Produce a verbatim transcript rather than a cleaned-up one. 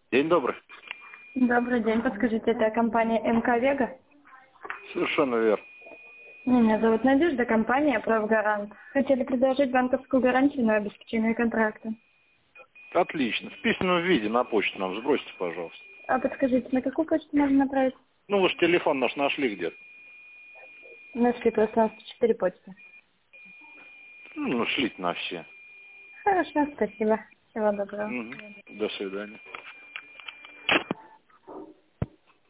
День добрый. Добрый день. Подскажите, это компания МК Вега? Совершенно верно. Меня зовут Надежда, компания «Правгарант». Хотели предложить банковскую гарантию на обеспечение контракта. Отлично. В письменном виде на почту нам сбросьте, пожалуйста. А подскажите, на какую почту можно направить? Ну, вы же телефон наш нашли где-то. Нашли просто у нас четыре почты. Ну, шлите на все. Хорошо, спасибо. Всего доброго. Мгм. До свидания.